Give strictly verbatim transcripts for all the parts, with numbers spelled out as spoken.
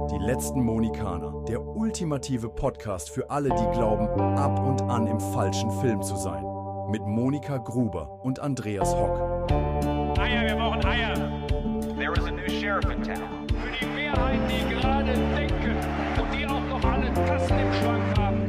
Die letzten Monikaner, der ultimative Podcast für alle, die glauben, ab und an im falschen Film zu sein. Mit Monika Gruber und Andreas Hock. Eier, wir brauchen Eier. There is a new sheriff in town. Für die Mehrheit, die gerade denken und die auch noch alle Tassen im Schrank haben.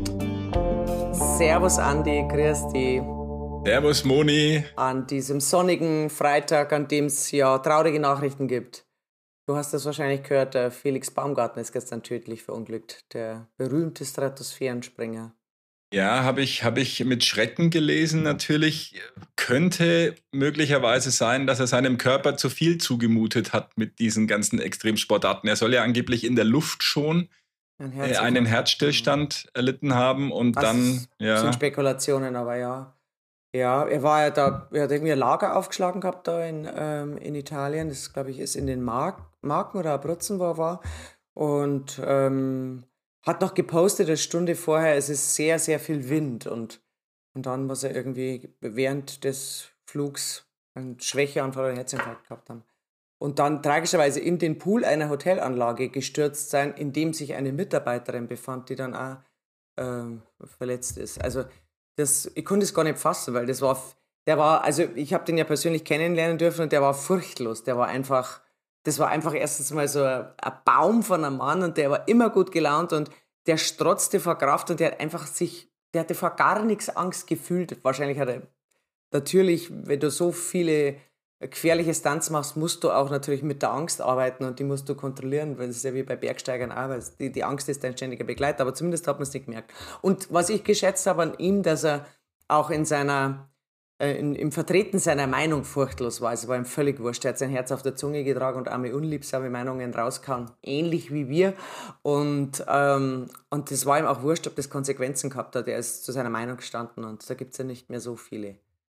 Servus Andi, grüß dich. Servus Moni. An diesem sonnigen Freitag, an dem es ja traurige Nachrichten gibt. Du hast das wahrscheinlich gehört, der Felix Baumgartner ist gestern tödlich verunglückt, der berühmte Stratosphärenspringer. Ja, habe ich, hab ich mit Schrecken gelesen. Natürlich könnte möglicherweise sein, dass er seinem Körper zu viel zugemutet hat mit diesen ganzen Extremsportarten. Er soll ja angeblich in der Luft schon Ein äh, einen Herzstillstand erlitten haben und das dann, ja. sind Spekulationen, aber ja. Ja, er war ja da, er hat irgendwie ein Lager aufgeschlagen gehabt da in, ähm, in Italien. Das, glaube ich, ist in den Mark, Marken oder Abruzzen, wo er war. Und ähm, hat noch gepostet, eine Stunde vorher, es ist sehr, sehr viel Wind. Und, und dann muss er irgendwie während des Flugs einen Schwächeanfall oder einen Herzinfarkt gehabt haben. Und dann tragischerweise in den Pool einer Hotelanlage gestürzt sein, in dem sich eine Mitarbeiterin befand, die dann auch ähm, verletzt ist. Also das, ich konnte es gar nicht fassen, weil das war, der war, also ich habe den ja persönlich kennenlernen dürfen und der war furchtlos. Der war einfach, das war einfach erstens mal so ein, ein Baum von einem Mann und der war immer gut gelaunt und der strotzte vor Kraft und der hat einfach sich, der hatte vor gar nichts Angst gefühlt. Wahrscheinlich hat er, natürlich, wenn du so viele gefährliche Stunts machst, musst du auch natürlich mit der Angst arbeiten und die musst du kontrollieren, weil es ist ja wie bei Bergsteigern auch, weil die, die Angst ist dein ständiger Begleiter, aber zumindest hat man es nicht gemerkt. Und was ich geschätzt habe an ihm, dass er auch in seiner, äh, in, im Vertreten seiner Meinung furchtlos war, es war ihm völlig wurscht, er hat sein Herz auf der Zunge getragen und einmal unliebsame Meinungen rauskauen, ähnlich wie wir und ähm, und das war ihm auch wurscht, ob das Konsequenzen gehabt hat, er ist zu seiner Meinung gestanden und da gibt es ja nicht mehr so viele.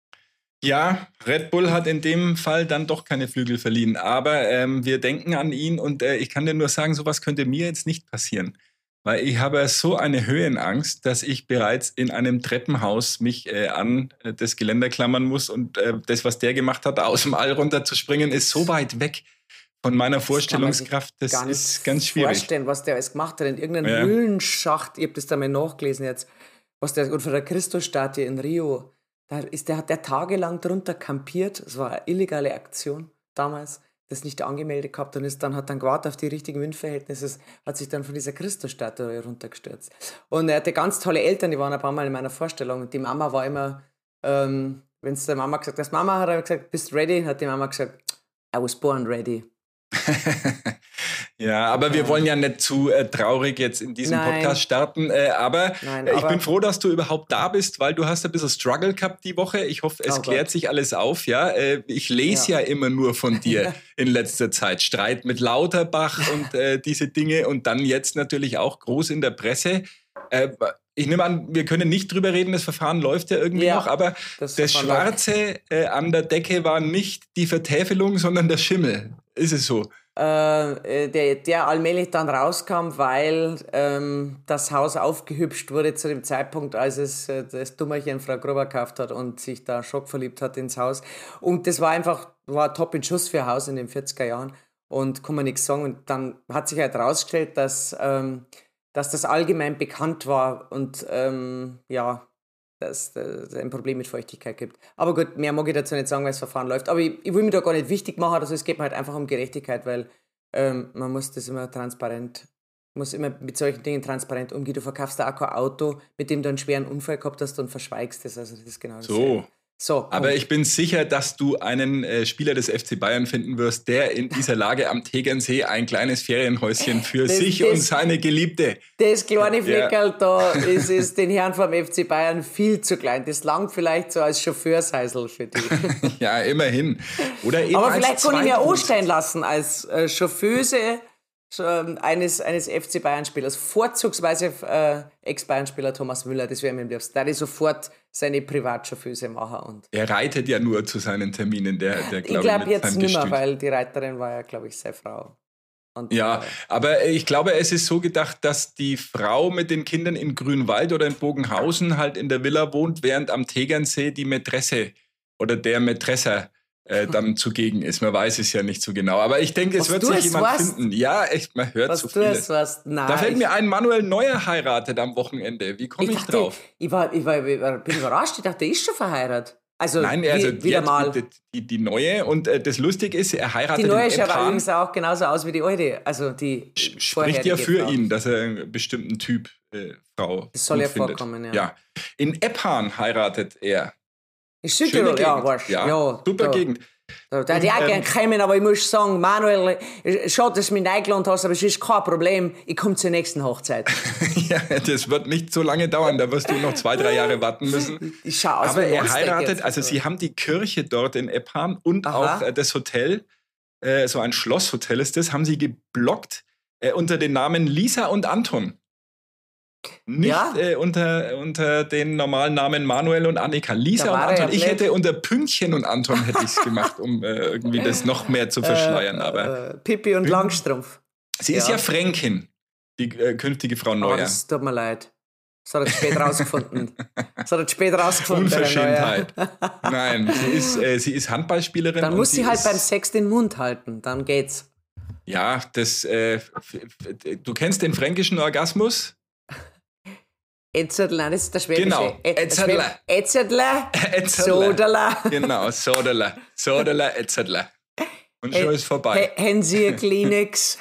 Ja, Red Bull hat in dem Fall dann doch keine Flügel verliehen, aber ähm, wir denken an ihn und äh, ich kann dir nur sagen, sowas könnte mir jetzt nicht passieren, weil ich habe so eine Höhenangst, dass ich bereits in einem Treppenhaus mich äh, an äh, das Geländer klammern muss und äh, das, was der gemacht hat, aus dem All runterzuspringen, ist so weit weg von meiner Vorstellungskraft, das, das ist ganz schwierig. Vorstellen, was der alles gemacht hat in irgendeinem ja. Höhlenschacht, ich habe das da mal nachgelesen jetzt, was der, und von der Christusstatue in Rio, da ist der, hat der tagelang drunter kampiert. Es war eine illegale Aktion damals, das nicht angemeldet gehabt und ist dann, hat dann gewartet auf die richtigen Windverhältnisse, hat sich dann von dieser Christusstatue runtergestürzt. Und er hatte ganz tolle Eltern, die waren ein paar Mal in meiner Vorstellung. Und die Mama war immer, ähm, wenn es der Mama gesagt hat, Mama hat er gesagt, bist du ready? Hat die Mama gesagt, I was born ready. Ja, aber wir wollen ja nicht zu äh, traurig jetzt in diesem Nein. Podcast starten. Äh, aber Nein, äh, ich aber- bin froh, dass du überhaupt da bist, weil du hast ein bisschen Struggle gehabt die Woche. Ich hoffe, es Oh klärt Gott. sich alles auf. Ja, äh, ich lese ja. Ja. ja immer nur von dir in letzter Zeit. Streit mit Lauterbach und äh, diese Dinge und dann jetzt natürlich auch groß in der Presse. Äh, ich nehme an, wir können nicht drüber reden, das Verfahren läuft ja irgendwie Ja, noch, aber das das, Verfahren Schwarze äh, an der Decke war nicht die Vertäfelung, sondern der Schimmel. Ist es so? Äh, der, der allmählich dann rauskam, weil ähm, das Haus aufgehübscht wurde zu dem Zeitpunkt, als es äh, das Dummerchen Frau Gruber gekauft hat und sich da schockverliebt hat ins Haus. Und das war einfach, war top in Schuss für ein Haus in den vierziger Jahren und kann man nichts sagen. Und dann hat sich halt herausgestellt, dass, ähm, dass das allgemein bekannt war und ähm, ja, dass es ein Problem mit Feuchtigkeit gibt. Aber gut, mehr mag ich dazu nicht sagen, weil das Verfahren läuft. Aber ich, ich will mich da gar nicht wichtig machen, also es geht mir halt einfach um Gerechtigkeit, weil ähm, man muss das immer transparent, muss immer mit solchen Dingen transparent umgehen. Du verkaufst da auch kein Auto, mit dem du einen schweren Unfall gehabt hast und verschweigst das. Also das ist genau das. So. So, Aber Punkt. ich bin sicher, dass du einen äh, Spieler des F C Bayern finden wirst, der in dieser Lage am Tegernsee ein kleines Ferienhäuschen für Das- sich das- und seine Geliebte. Das kleine Ja. Fleckerl da ist, ist den Herren vom F C Bayern viel zu klein. Das langt vielleicht so als Chauffeursheisel für die. Ja, immerhin. Oder eben Aber als vielleicht kann ich mir Zweitwohnsitz. anstellen lassen als äh, Chauffeuse ähm, eines, eines F C Bayern-Spielers. Vorzugsweise äh, Ex-Bayern-Spieler Thomas Müller, das wäre mir am liebsten. Da ich sofort seine Privatchauffeuse machen. Und Er reitet ja nur zu seinen Terminen, der, der ich glaube glaube mit jetzt seinem nicht mehr, Gestüt. weil die Reiterin war ja, glaube ich, seine Frau. Und, Ja, äh, aber ich glaube, es ist so gedacht, dass die Frau mit den Kindern in Grünwald oder in Bogenhausen halt in der Villa wohnt, während am Tegernsee die Mätresse oder der Mätresser äh, dann zugegen ist. Man weiß es ja nicht so genau. Aber ich denke, es Was wird du sich es jemand weißt? finden. Ja, echt, man hört Was so du vieles. es was? Nein, Da fällt ich, mir ein, Manuel Neuer heiratet am Wochenende. Wie komme ich ich, dachte, drauf? ich, war, ich, war, ich war, bin überrascht, ich dachte, er ist schon verheiratet. Also, Nein, wie, also wieder jetzt mal. Die, die, die neue. Und äh, das Lustige ist, er heiratet Die neue in schaut Eppan. übrigens auch genauso aus wie die alte. Also die Spricht vorherige ja für Frau. ihn, dass er einen bestimmten Typ äh, Frau Das soll gut ja findet. vorkommen, ja. ja. In Eppan heiratet er. In Schöne Südtirol, ja, Gegend. weißt, Ja, ja, super da, Gegend. Da, da hätte ich auch Und, gerne ähm, kommen, aber ich muss sagen, Manuel, äh, schade, dass du mich eingeladen hast, aber es ist kein Problem. Ich komme zur nächsten Hochzeit. Ja, das wird nicht so lange dauern, da wirst du noch zwei, drei Jahre warten müssen. Ich schau aus Aber wie ein er Monster heiratet, jetzt. also sie haben die Kirche dort in Eppan und Aha. auch äh, das Hotel, äh, so ein Schlosshotel ist das, haben sie geblockt äh, unter den Namen Lisa und Anton. Nicht Ja. äh, unter, unter den normalen Namen Manuel und Annika. Lisa Da und war er Anton. ja Ich blöd. hätte unter Pünktchen und Anton hätte ich es gemacht, um äh, irgendwie das noch mehr zu verschleiern. Aber Äh, Pippi und Langstrumpf. sie ist ja. ja Fränkin, die äh, künftige Frau Oh, Neuer. das tut mir leid. Das hat er spät rausgefunden. Das hat er spät rausgefunden. der Neuer. Unverschämtheit. Nein, sie ist, äh, sie ist Handballspielerin. Dann und muss sie halt ist, beim Sex den Mund halten, dann geht's. Ja, das, äh, f- f- du kennst den fränkischen Orgasmus? Etzerl, nein, das ist der schwäbische. Genau, Ä- der Etzerle. Schwäb- Etzerle, Etzerle. Sodala. Genau, Sodala. Sodala, Etzerle. Und schon ist vorbei. Hätten Sie ein Kleenex?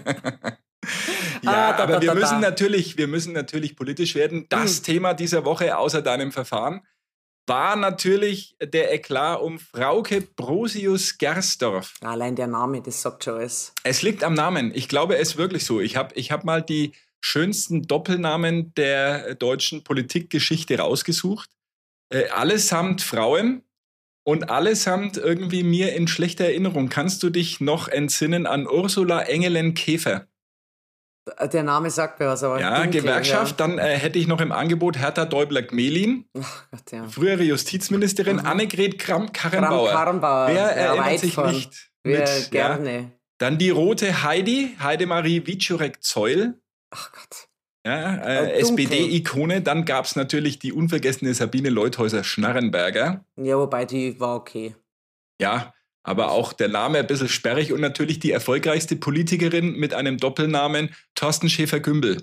Ja, Ah, da, aber da, wir da, müssen da. natürlich, wir müssen natürlich politisch werden. Das Thema dieser Woche außer deinem Verfahren war natürlich der Eklat um Frauke Brosius-Gersdorf. Allein der Name, das sagt schon alles. Es liegt am Namen. Ich glaube, es ist wirklich so. Ich habe ich hab mal die schönsten Doppelnamen der deutschen Politikgeschichte rausgesucht. Äh, allesamt Frauen und allesamt irgendwie mir in schlechter Erinnerung. Kannst du dich noch entsinnen an Ursula Engelen-Käfer? Der Name sagt mir was, aber Ja, dunkel, Gewerkschaft. Dann äh, hätte ich noch im Angebot Hertha Däubler-Gmelin, Ja. Ach Gott, ja. frühere Justizministerin, Annegret Kramp-Karrenbauer. Kramp-Karrenbauer, Wer ja, erinnert weit sich von. nicht? Wir mit, ja. gerne. Dann die rote Heidi, Heidemarie Wiczorek-Zeul. Ach Gott. Ja, äh, Äh, dunkel. S P D-Ikone. Dann gab es natürlich die unvergessene Sabine Leuthäuser-Schnarrenberger. Ja, wobei die war okay. Ja, aber auch der Name ein bisschen sperrig. Und natürlich die erfolgreichste Politikerin mit einem Doppelnamen, Thorsten Schäfer-Gümbel.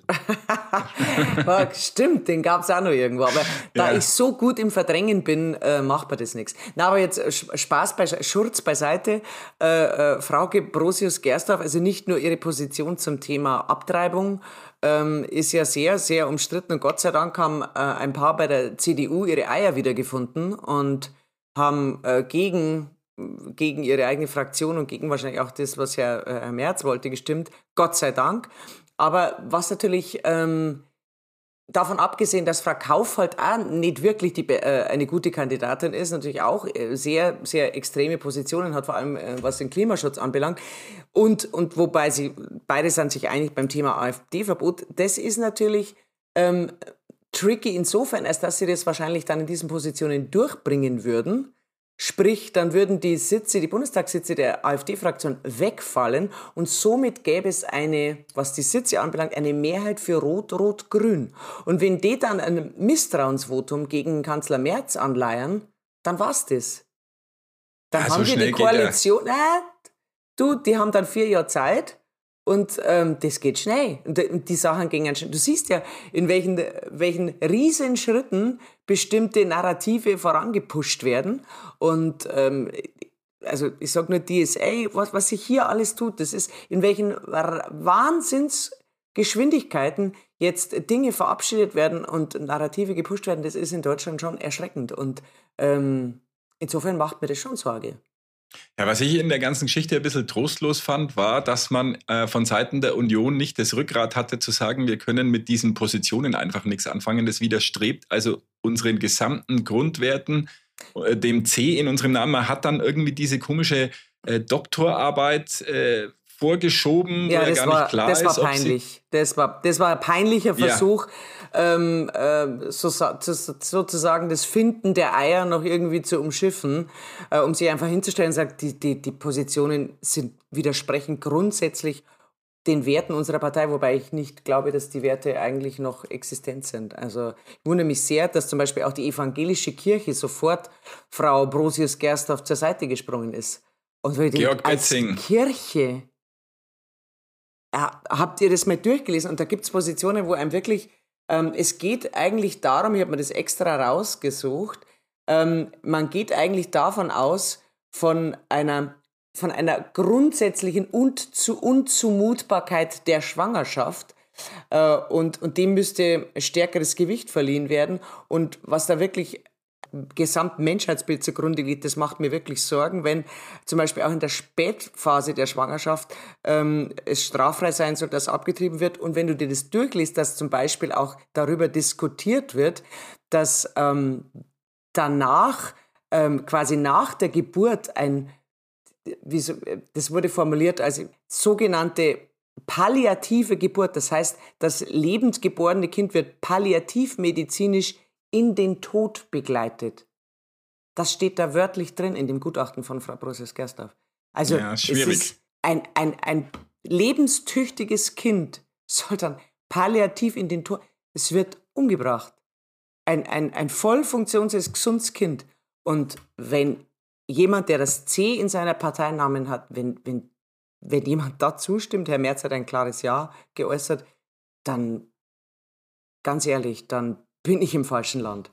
Ja, stimmt, den gab es auch noch irgendwo. Aber da Ja. ich so gut im Verdrängen bin, äh, macht mir das nichts. Na, aber jetzt äh, Spaß bei Schurz beiseite. Äh, äh, Frauke Brosius-Gersdorf, also nicht nur ihre Position zum Thema Abtreibung, ähm, ist ja sehr, sehr umstritten. Und Gott sei Dank haben äh, ein paar bei der C D U ihre Eier wiedergefunden und haben äh, gegen gegen ihre eigene Fraktion und gegen wahrscheinlich auch das, was Herr, Herr Merz wollte, gestimmt. Gott sei Dank. Aber was natürlich, ähm, davon abgesehen, dass Frau Kauf halt auch nicht wirklich die, äh, eine gute Kandidatin ist, natürlich auch äh, sehr, sehr extreme Positionen hat, vor allem äh, was den Klimaschutz anbelangt. Und, und wobei sie, beide sind sich einig beim Thema AfD-Verbot, das ist natürlich ähm, tricky insofern, als dass sie das wahrscheinlich dann in diesen Positionen durchbringen würden. Sprich, dann würden die Sitze, die Bundestagssitze der AfD-Fraktion wegfallen und somit gäbe es eine, was die Sitze anbelangt, eine Mehrheit für Rot-Rot-Grün. Und wenn die dann ein Misstrauensvotum gegen Kanzler Merz anleiern, dann war's das. Dann Ja, so haben wir schnell die geht er. Koalition, äh, du, die haben dann vier Jahre Zeit. Und ähm, das geht schnell. Und die, und die Sachen gehen ganz schnell. Du siehst ja, in welchen, welchen riesen Schritten bestimmte Narrative vorangepusht werden. Und ähm, also ich sag nur D S A, was, was sich hier alles tut, das ist, in welchen Wahnsinnsgeschwindigkeiten jetzt Dinge verabschiedet werden und Narrative gepusht werden, das ist in Deutschland schon erschreckend. Und ähm, insofern macht mir das schon Sorge. Ja, was ich in der ganzen Geschichte ein bisschen trostlos fand, war, dass man äh, von Seiten der Union nicht das Rückgrat hatte, zu sagen, wir können mit diesen Positionen einfach nichts anfangen. Das widerstrebt also unseren gesamten Grundwerten, äh, dem C in unserem Namen. Man hat dann irgendwie diese komische äh, Doktorarbeit äh, vorgeschoben, Ja, wo ja das gar war, nicht klar das ist, war ob peinlich. Das war, das war ein peinlicher Ja. Versuch, ähm, äh, so, so, sozusagen das Finden der Eier noch irgendwie zu umschiffen, äh, um sie einfach hinzustellen und sagt, die, die, die Positionen sind widersprechen grundsätzlich den Werten unserer Partei, wobei ich nicht glaube, dass die Werte eigentlich noch existent sind. Also ich wundere mich sehr, dass zum Beispiel auch die evangelische Kirche sofort Frau Brosius-Gersdorf zur Seite gesprungen ist. Und weil Georg als Betzing. Kirche, ja, habt ihr das mal durchgelesen? Und da gibt es Positionen, wo einem wirklich, ähm, es geht eigentlich darum, ich habe mir das extra rausgesucht, ähm, man geht eigentlich davon aus, von einer von einer grundsätzlichen Unzu- Unzumutbarkeit der Schwangerschaft äh, und, und dem müsste stärkeres Gewicht verliehen werden. Und was da wirklich Gesamtmenschheitsbild zugrunde liegt, das macht mir wirklich Sorgen, wenn zum Beispiel auch in der Spätphase der Schwangerschaft ähm, es straffrei sein soll, dass abgetrieben wird. Und wenn du dir das durchliest, dass zum Beispiel auch darüber diskutiert wird, dass ähm, danach, ähm, quasi nach der Geburt ein Wie so, das wurde formuliert als sogenannte palliative Geburt. Das heißt, das lebend geborene Kind wird palliativmedizinisch in den Tod begleitet. Das steht da wörtlich drin in dem Gutachten von Frau Brosius-Gersdorf. Also ja, schwierig. Es ist ein, ein, ein lebenstüchtiges Kind soll dann palliativ in den Tod. Es wird umgebracht. Ein, ein, ein voll funktionsfähiges, gesundes Kind. Und wenn jemand, der das C in seiner Parteinamen hat, wenn, wenn, wenn jemand da zustimmt, Herr Merz hat ein klares Ja geäußert, dann, ganz ehrlich, dann bin ich im falschen Land.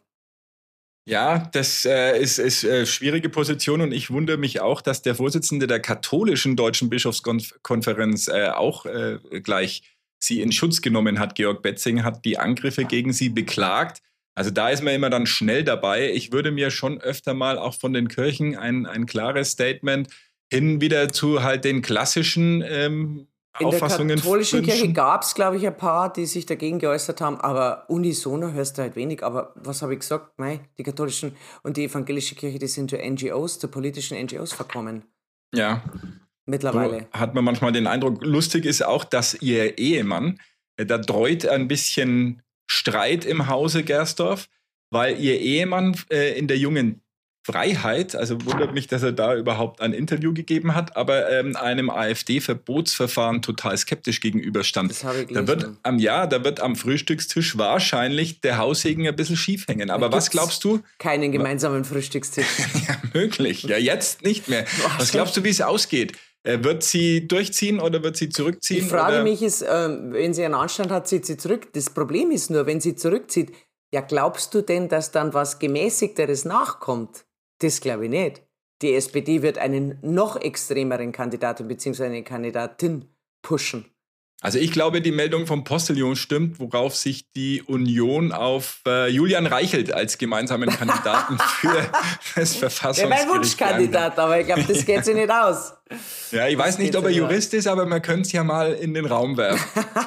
Ja, das äh, ist, ist äh, schwierige Position und ich wundere mich auch, dass der Vorsitzende der katholischen Deutschen Bischofskonferenz äh, auch äh, gleich sie in Schutz genommen hat. Georg Betzing hat die Angriffe gegen sie beklagt. Also da ist man immer dann schnell dabei. Ich würde mir schon öfter mal auch von den Kirchen ein, ein klares Statement hin wieder zu halt den klassischen ähm, Auffassungen In der katholischen wünschen. Kirche gab es, glaube ich, ein paar, die sich dagegen geäußert haben, aber unisono hörst du halt wenig. Aber was habe ich gesagt? Nein, die katholischen und die evangelische Kirche, die sind zu N G Os, zu politischen N G Os verkommen. Ja. Mittlerweile. So hat man manchmal den Eindruck, lustig ist auch, dass ihr Ehemann, äh, da dreut ein bisschen Streit im Hause Gersdorf, weil ihr Ehemann äh, in der Jungen Freiheit, also wundert mich, dass er da überhaupt ein Interview gegeben hat, aber ähm, einem AfD-Verbotsverfahren total skeptisch gegenüberstand. Das habe ich Da gelesen. wird am ja, da wird am Frühstückstisch wahrscheinlich der Haussegen ein bisschen schief hängen. Aber Da was gibt's glaubst du? Keinen gemeinsamen Frühstückstisch. Ja, möglich. Ja, jetzt nicht mehr. Was glaubst du, wie es ausgeht? Äh, wird sie durchziehen oder wird sie zurückziehen? Die Frage oder? mich ist, ähm, wenn sie einen Anstand hat, zieht sie zurück. Das Problem ist nur, wenn sie zurückzieht, ja, glaubst du denn, dass dann was Gemäßigteres nachkommt? Das glaube ich nicht. Die S P D wird einen noch extremeren Kandidaten bzw. eine Kandidatin pushen. Also ich glaube, die Meldung vom Postillon stimmt, worauf sich die Union auf äh, Julian Reichelt als gemeinsamen Kandidaten für das Ja, Verfassungsgericht mein Wunschkandidat, aber ich glaube, das geht sich nicht aus. Ja, ich weiß Das nicht, geht ob er sich Jurist ist, aber man könnte es ja mal in den Raum werfen.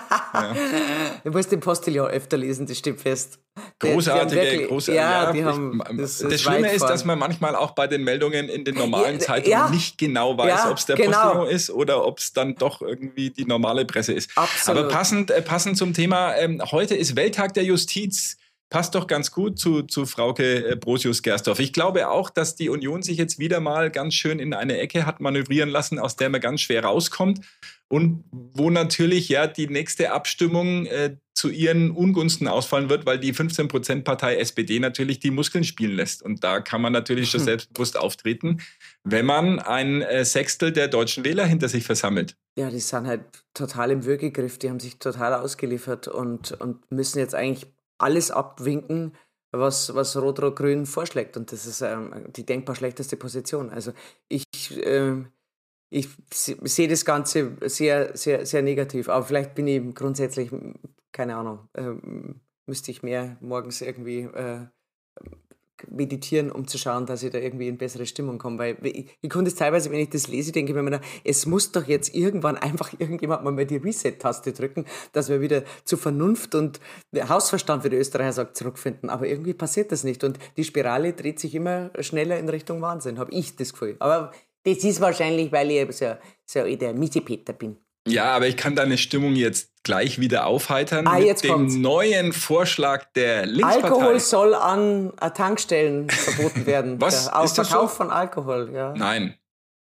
Du musst den Postillon öfter lesen, das stimmt fest. Die- die haben Großartige, wirklich- großartige. Ja, die ich- haben. das Das, ist Schlimme weit ist, vorn. dass man manchmal auch bei den Meldungen in den normalen Ja, Zeitungen ja. nicht genau weiß, Ja, ob es der genau. Postillon ist oder ob es dann doch irgendwie die normale Presse ist. Absolut. Aber passend, äh, passend zum Thema, ähm, heute ist Welttag der Justiz. Passt doch ganz gut zu, zu Frauke äh, Brosius-Gersdorf. Ich glaube auch, dass die Union sich jetzt wieder mal ganz schön in eine Ecke hat manövrieren lassen, aus der man ganz schwer rauskommt. Und wo natürlich ja die nächste Abstimmung äh, zu ihren Ungunsten ausfallen wird, weil die fünfzehn Prozent Partei S P D natürlich die Muskeln spielen lässt. Und da kann man natürlich schon selbstbewusst auftreten, wenn man ein äh, Sechstel der deutschen Wähler hinter sich versammelt. Ja, die sind halt total im Würgegriff, die haben sich total ausgeliefert und, und müssen jetzt eigentlich alles abwinken, was, was Rot-Rot-Grün vorschlägt. Und das ist ähm, die denkbar schlechteste Position. Also ich, ähm, ich se- sehe das Ganze sehr, sehr, sehr negativ. Aber vielleicht bin ich grundsätzlich, keine Ahnung, ähm, müsste ich mehr morgens irgendwie äh, meditieren, um zu schauen, dass ich da irgendwie in bessere Stimmung komme. Weil ich, ich konnte es teilweise, wenn ich das lese, denke ich mir immer, es muss doch jetzt irgendwann einfach irgendjemand mal, mal die Reset-Taste drücken, dass wir wieder zu Vernunft und Hausverstand, wie der Österreicher sagt, zurückfinden. Aber irgendwie passiert das nicht. Und die Spirale dreht sich immer schneller in Richtung Wahnsinn, habe ich das Gefühl. Aber das ist wahrscheinlich, weil ich so, so der Miesepeter bin. Ja, aber ich kann deine Stimmung jetzt gleich wieder aufheitern Ah, mit jetzt dem kommt's. neuen Vorschlag der Linkspartei. Alkohol soll an äh, Tankstellen verboten werden. Was? Der Au- Ist das Verkauf so? von Alkohol, ja. Nein.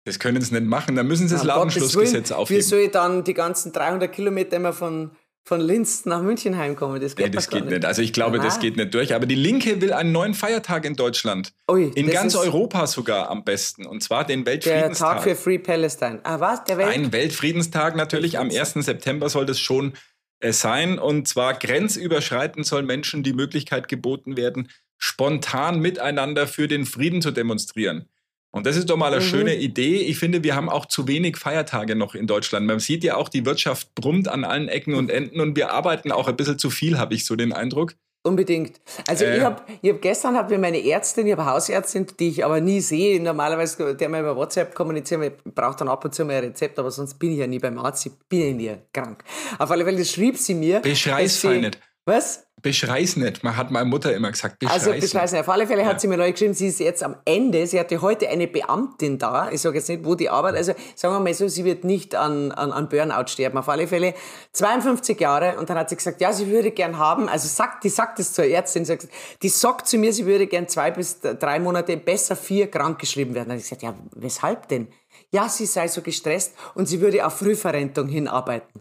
Das können sie nicht machen. Da müssen sie das Um Gottes Ladenschlussgesetz Willen, aufheben. Wie soll ich dann die ganzen dreihundert Kilometer immer von, von Linz nach München heimkommen? Das geht, Nee, das doch gar geht nicht. Also ich glaube, das Nein. geht nicht durch. Aber die Linke will einen neuen Feiertag in Deutschland. Ui, in das ganz ist Europa sogar am besten. Und zwar den Der Weltfriedenstag. Tag für Free Palestine. Ah, was? Der Welt? Ein Weltfriedenstag natürlich. Am ersten September soll das schon äh, sein. Und zwar grenzüberschreitend soll Menschen die Möglichkeit geboten werden, spontan miteinander für den Frieden zu demonstrieren. Und das ist doch mal eine Mhm. schöne Idee. Ich finde, wir haben auch zu wenig Feiertage noch in Deutschland. Man sieht ja auch, die Wirtschaft brummt an allen Ecken und Enden und wir arbeiten auch ein bisschen zu viel, habe ich so den Eindruck. Unbedingt. Also Äh. ich habe ich hab gestern hat mir meine Ärztin, ich habe eine Hausärztin, die ich aber nie sehe, normalerweise der mal über WhatsApp kommunizieren, weil ich brauche dann ab und zu mal ein Rezept, aber sonst bin ich ja nie beim Arzt, ich bin ja nie krank. Auf alle Fälle schrieb sie mir. Beschrei's dass sie- fein nicht. Was? Beschrei's nicht. Man hat meine Mutter immer gesagt, beschrei's Also nicht. beschreiß nicht. Auf alle Fälle hat Ja. sie mir neu geschrieben, sie ist jetzt am Ende, sie hatte heute eine Beamtin da, ich sage jetzt nicht, wo die arbeitet, also sagen wir mal so, sie wird nicht an, an, an Burnout sterben, auf alle Fälle zweiundfünfzig Jahre und dann hat sie gesagt, ja, sie würde gern haben, also sagt, die sagt es zur Ärztin, sagt, die sagt zu mir, sie würde gern zwei bis drei Monate, besser vier krank geschrieben werden. Dann habe ich gesagt, ja, weshalb denn? Ja, sie sei so gestresst und sie würde auf Frühverrentung hinarbeiten.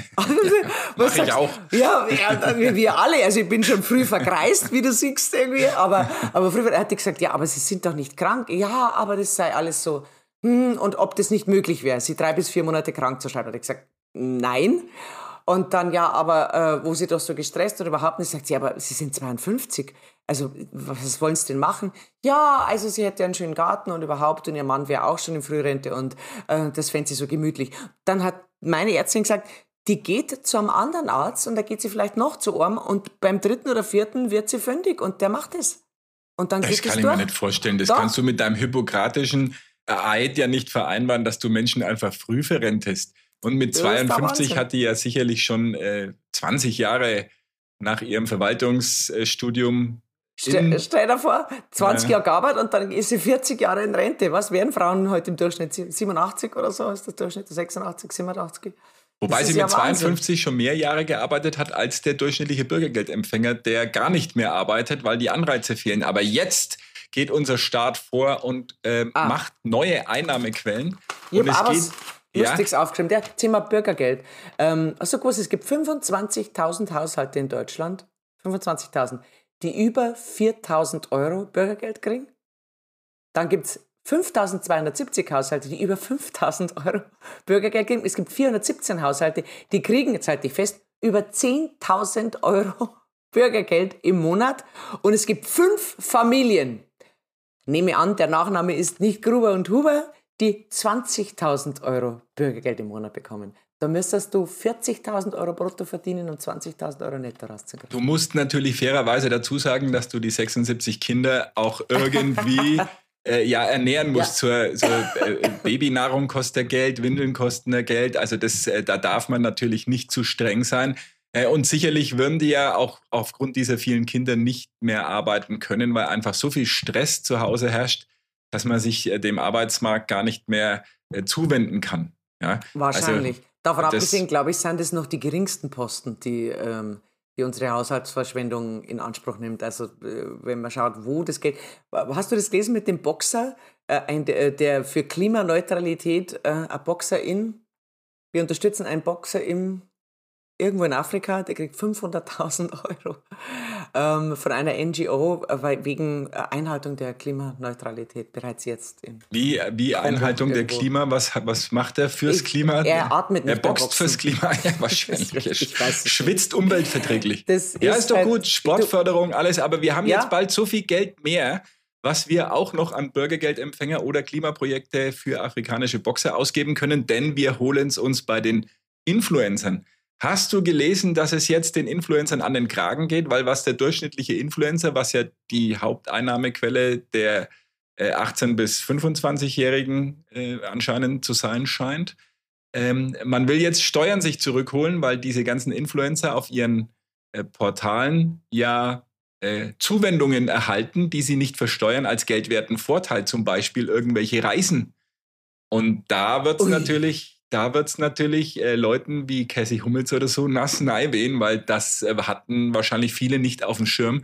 Was Mach ich sagst- auch. Ja, ja, wir wir alle. Also ich bin schon früh verkreist, wie du siehst irgendwie. Aber, aber früher hat die gesagt, ja, aber Sie sind doch nicht krank. Ja, aber das sei alles so. Hm, und ob das nicht möglich wäre, sie drei bis vier Monate krank zu schreiben, hat ich gesagt, nein. Und dann, ja, aber äh, wo sie doch so gestresst oder überhaupt nicht, sagt sie, aber Sie sind zweiundfünfzig. Also, was wollen Sie denn machen? Ja, also sie hätte einen schönen Garten und überhaupt und ihr Mann wäre auch schon in Frührente und äh, das fände sie so gemütlich. Dann hat meine Ärztin gesagt, die geht zu einem anderen Arzt und da geht sie vielleicht noch zu einem und beim dritten oder vierten wird sie fündig und der macht es. Und dann Das geht kann es ich durch. mir nicht vorstellen. Das Doch. kannst du mit deinem hippokratischen Eid ja nicht vereinbaren, dass du Menschen einfach früh verrentest. Und mit Das ist der zweiundfünfzig Wahnsinn. hat die ja sicherlich schon äh, zwanzig Jahre nach ihrem Verwaltungsstudium in, Ste stell dir vor, zwanzig Ja. Jahre gearbeitet und dann ist sie vierzig Jahre in Rente. Was werden Frauen heute im Durchschnitt? siebenundachtzig oder so ist das Durchschnitt? sechsundachtzig, siebenundachtzig? Wobei Das sie ist mit ja Wahnsinn. zweiundfünfzig schon mehr Jahre gearbeitet hat als der durchschnittliche Bürgergeldempfänger, der gar nicht mehr arbeitet, weil die Anreize fehlen. Aber jetzt geht unser Staat vor und ähm, Ah. macht neue Einnahmequellen. Ich Und habe es auch geht, was Lustiges aufgeschrieben. Der Thema Bürgergeld. Ähm, also groß, es gibt fünfundzwanzigtausend Haushalte in Deutschland, fünfundzwanzigtausend, die über viertausend Euro Bürgergeld kriegen. Dann gibt es fünftausendzweihundertsiebzig Haushalte, die über fünftausend Euro Bürgergeld kriegen. Es gibt vierhundertsiebzehn Haushalte, die kriegen, jetzt halte ich fest, über zehntausend Euro Bürgergeld im Monat. Und es gibt fünf Familien, nehme an, der Nachname ist nicht Gruber und Huber, die zwanzigtausend Euro Bürgergeld im Monat bekommen. Da müsstest du vierzigtausend Euro brutto verdienen und zwanzigtausend Euro netto rauszukriegen. Du musst natürlich fairerweise dazu sagen, dass du die sechsundsiebzig Kinder auch irgendwie äh, ja, ernähren musst. Zur, zur äh, Babynahrung kostet Geld, Windeln kosten Geld. Also das, äh, da darf man natürlich nicht zu streng sein. Äh, und sicherlich würden die ja auch aufgrund dieser vielen Kinder nicht mehr arbeiten können, weil einfach so viel Stress zu Hause herrscht, dass man sich äh, dem Arbeitsmarkt gar nicht mehr äh, zuwenden kann. Ja? Wahrscheinlich. Also, Davon das- abgesehen, glaube ich, sind es noch die geringsten Posten, die, ähm, die unsere Haushaltsverschwendung in Anspruch nimmt. Also äh, wenn man schaut, wo das geht. Hast du das gelesen mit dem Boxer, äh, ein, der, der für Klimaneutralität, äh, ein Boxer in, wir unterstützen einen Boxer im, irgendwo in Afrika, der kriegt fünfhunderttausend Euro ähm, von einer N G O äh, weil- wegen äh, Einhaltung der Klimaneutralität bereits jetzt. In, Wie, wie Einhaltung der irgendwo. Klima, was, was macht er fürs Ich- Klima? er atmet nicht Er beim boxt Boxen. fürs Klima, ja, wahrscheinlich. Ich weiß es nicht. Schwitzt umweltverträglich. Das ja, ist ist doch halt- gut, Sportförderung, alles, aber wir haben Ja. jetzt bald so viel Geld mehr, was wir auch noch an Bürgergeldempfänger oder Klimaprojekte für afrikanische Boxer ausgeben können, denn wir holen es uns bei den Influencern. Hast du gelesen, dass es jetzt den Influencern an den Kragen geht? Weil was der durchschnittliche Influencer, was ja die Haupteinnahmequelle der äh, achtzehn- bis fünfundzwanzigjährigen äh, anscheinend zu sein scheint, ähm, man will jetzt Steuern sich zurückholen, weil diese ganzen Influencer auf ihren äh, Portalen ja äh, Zuwendungen erhalten, die sie nicht versteuern als geldwerten Vorteil, zum Beispiel irgendwelche Reisen. Und da wird es Ui. natürlich... Da wird es natürlich äh, Leuten wie Cassie Hummels oder so nass wehen, weil das äh, hatten wahrscheinlich viele nicht auf dem Schirm,